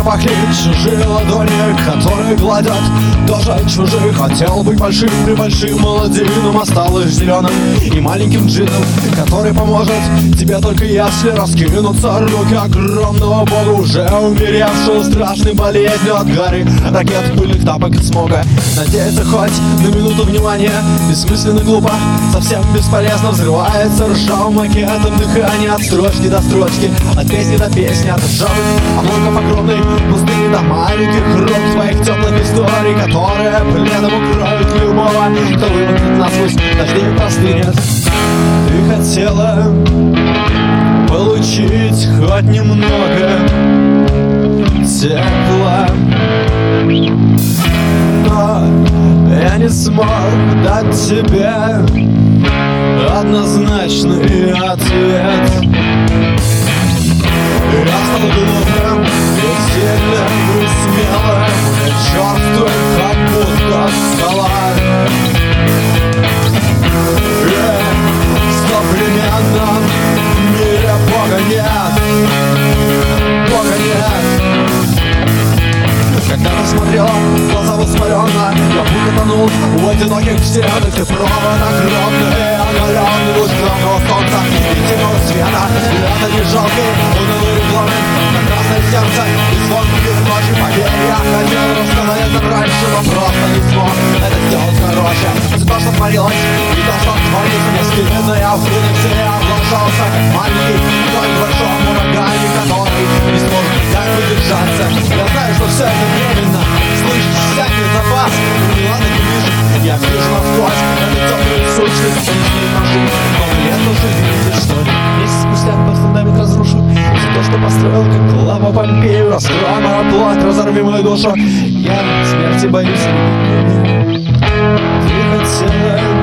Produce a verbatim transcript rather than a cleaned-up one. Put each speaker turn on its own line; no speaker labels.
запахли чужие ладони, которые гладят тоже чужих. Хотел быть большим при большим молодым, осталось зеленым и маленьким джином, который поможет тебе только если раскинутся руки огромного бога, уже умеревшего страшной болезнью от гари, ракет, пыльных тапок и смога. Надеяться хоть на минуту внимания бессмысленно, глупо, совсем бесполезно. Взрывается ржавым макетом дыхание от строчки до строчки, от песни до песни, от ржавых обломков огромной пустыни до маленьких рук твоих теплых историй, которые пледом укроют любого, кто вымокнет насквозь дожди и простынет. Ты хотела получить хоть немного тепла, но я не смог дать тебе однозначный ответ. Я стал глупым и сильным и смелым, и черствым, как будто скала. В современном мире Бога нет, Бога нет. Когда ты смотрела в глаза воспаленно, я будто тонул в одиноких вселенных. Ты провод огромный, оголенный луч громного солнца и темного света. Взгляда не жалкий, унылый регламент на красное сердце и звонкие ночи. Поверь, я хотел рассказать это раньше, но просто не смог это сделать короче. За то, что творилось, и то, что творится, мне стыдно. Я в все я облажался, как маленький конь в большом урагане, который не сможет никак выдержаться. Я знаю, что все это временно, слышишь всякий запас, ну ладно, не вижу, я вижу насквозь эту темную сущность, не ножи, но мне тоже видишь, что месяц спустя под фундамент разрушу все то, что построил, как лава Помпею. Раскрой мою плоть, разорви мою душу, я смерти боюсь. Ты хотела